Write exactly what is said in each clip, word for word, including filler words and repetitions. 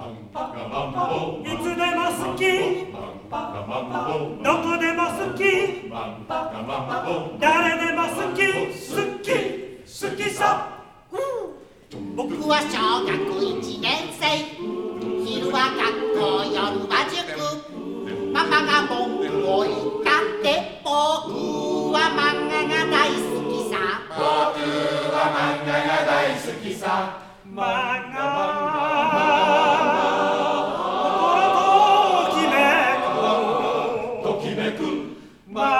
いつでも好きどこでも好き誰でも好き好き好きさ、 うん、僕は小学いちねん生昼は学校夜は塾パパが文句を言ったって僕は漫画が大好きさ僕は漫画が大好きさ漫画漫画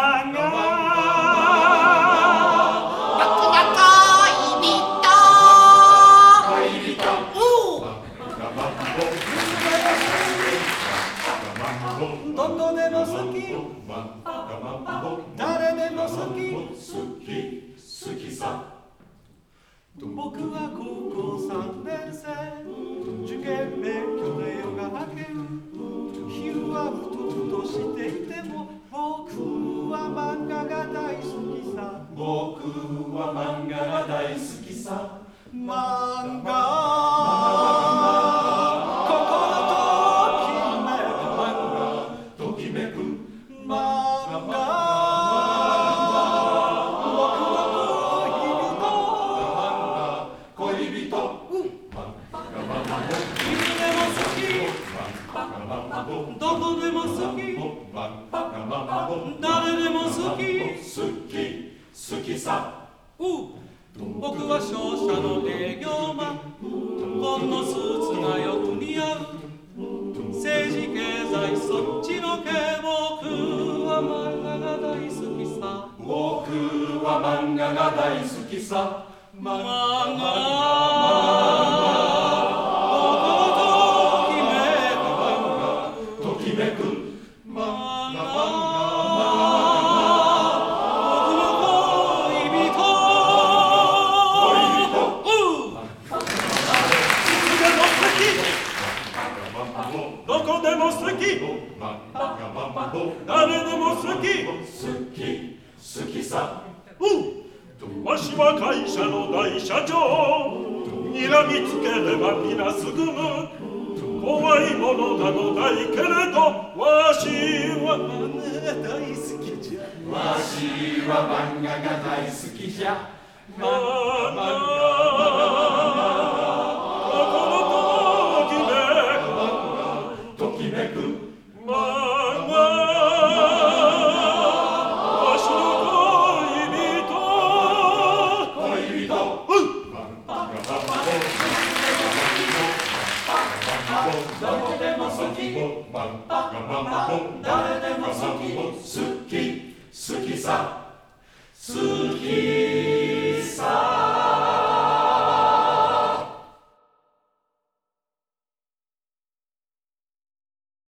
僕の恋人恋人どこでも好き誰でも好き好き好きさ僕は高校さんねん生受験勉強で夜が明ける昼はうとうとしていても僕は漫画が大好きさ僕は漫画が大好きさ漫画心ときめく漫画僕の恋人いつでも好きどこでも好き誰でも好き好き好きさ僕は商社の営業マンこのスーツがよく似合う政治経済そっちの系僕は漫画が大好きさ僕は漫画が大好きさ漫画ときめく漫画どこでも好き誰でも好き好き好きさわしは会社の大社長睨みつければ皆すぐむ怖いものなどないけれどわしは漫画が大好きじゃわしは漫画が大好きじゃ漫画ときめく漫画わしの恋人恋人どこでも好き誰でも好き好き好きさ